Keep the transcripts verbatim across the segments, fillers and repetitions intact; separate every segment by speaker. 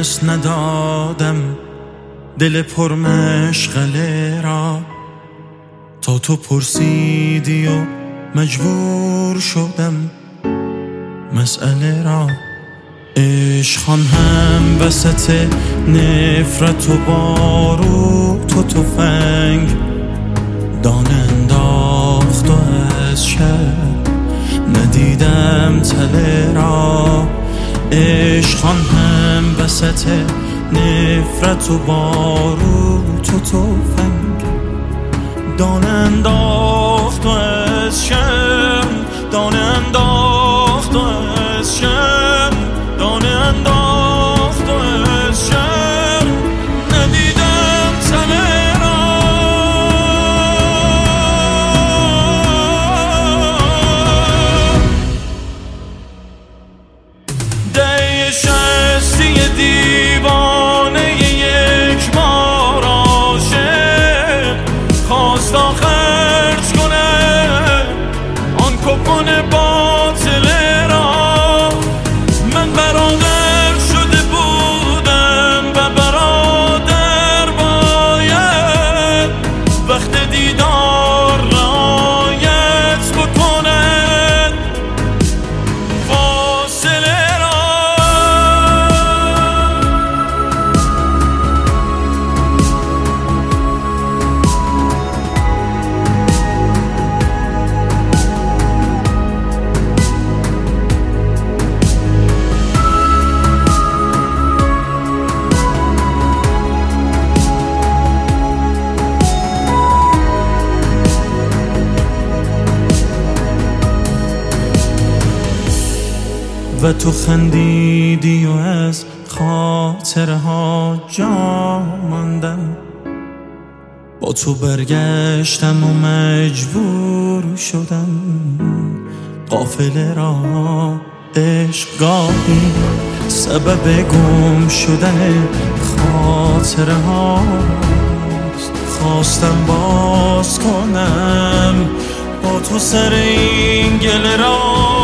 Speaker 1: دست ندادم دل پر مشغله را، تا تو پرسیدی و مجبور شدم مسئله را. عشقان هم وسط نفرت و باروت و تفنگ دانه انداخت و از شب ندیدم تله را. عشقان هم وسط نفرت و باروت و تفنگ دانه انداخت و از شب دانه انداخت و از شب دانه انداخت و از شب ندیدم تله را. ده شستی دیوانه یک بار عاشق خواست خرج کنه آن کپون باطله را. من برادر شده بودم و برادر باید وقت دیدار رعایت بکند فاصله را. و تو خندیدی و از خاطرها جا ماندم، با تو برگشتم و مجبور شدم قافله را. عشق گاهی سبب گم شدن خاطرهاست، خواستم باز کنم با تو سر این گله را.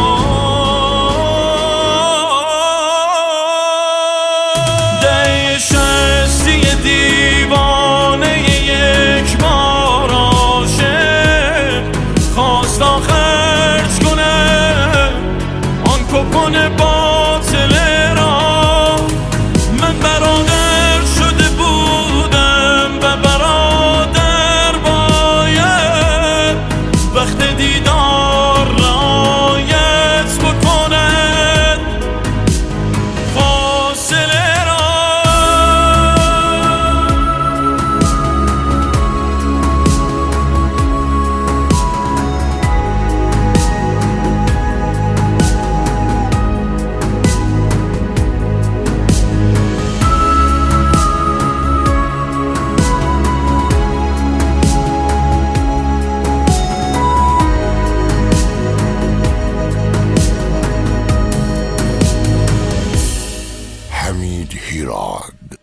Speaker 1: دیوانه یک بار عاشق خواست خرج کنه آن کپون باطله را. من برادر شده بودم و برادر باید وقت دیدار رعایت بکند فاصله را.
Speaker 2: حمید هیراد.